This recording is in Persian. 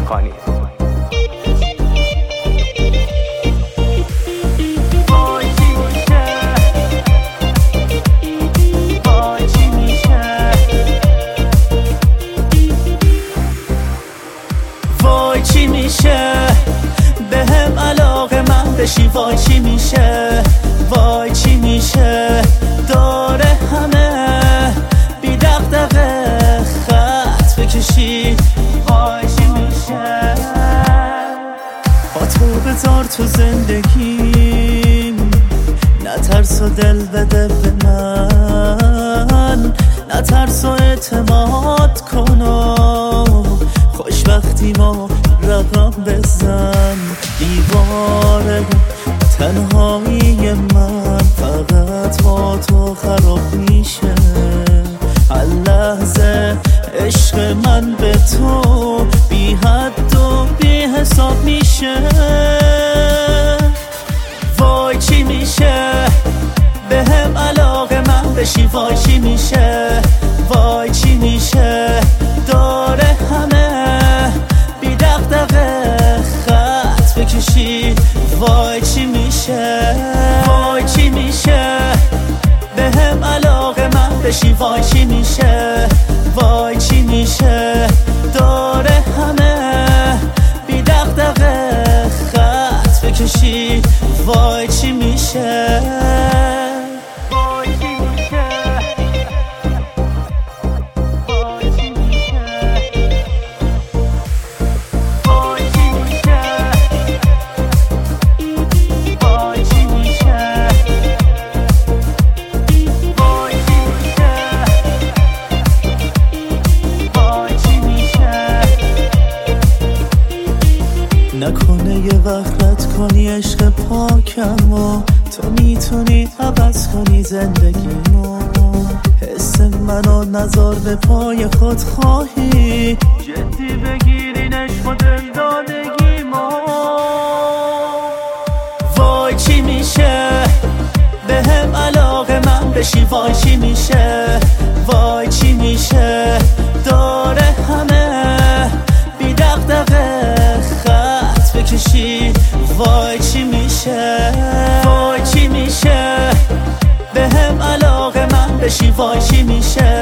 کنید. وای چی میشه بهم علاقه من بشی، وای چی میشه، وای چی میشه داره همه بی دغدغه خط بکشی، وای چی میشه با تو بذار تو زندگیم، نترس و دل بده به من، نترس و اعتماد کن و خوشبختی ما رقم بزن، دیوار تنهایی من فقط با تو خراب میشه، هر لحظه عشق من به تو بی حد و بی حساب میشه. وای چی میشه بهم علاقه من بشی، وای چی میشه، وای چی میشه داره همه بی دغدغه خط بکشی، وای چی میشه، وای چی میشه بهم علاقه من بشی، وای چی میشه، وای چی میشه داره همه بی دغدغه خط بکشی، وای چی میشه. نکنه یه وقت رد کنی عشق پاکم و تو میتونی عوض کنی زندگیمو، حس منو نذار به پای خود خواهی، جدی بگیرین عشق و دلدادگیمو. وای چی میشه بهم علاقه من بشی، وای چی میشه، وای چی میشه داره همه بی دغدغه خط بکشی، وای چی میشه، وای چی میشه بهم علاقه من بشی، وای چی میشه،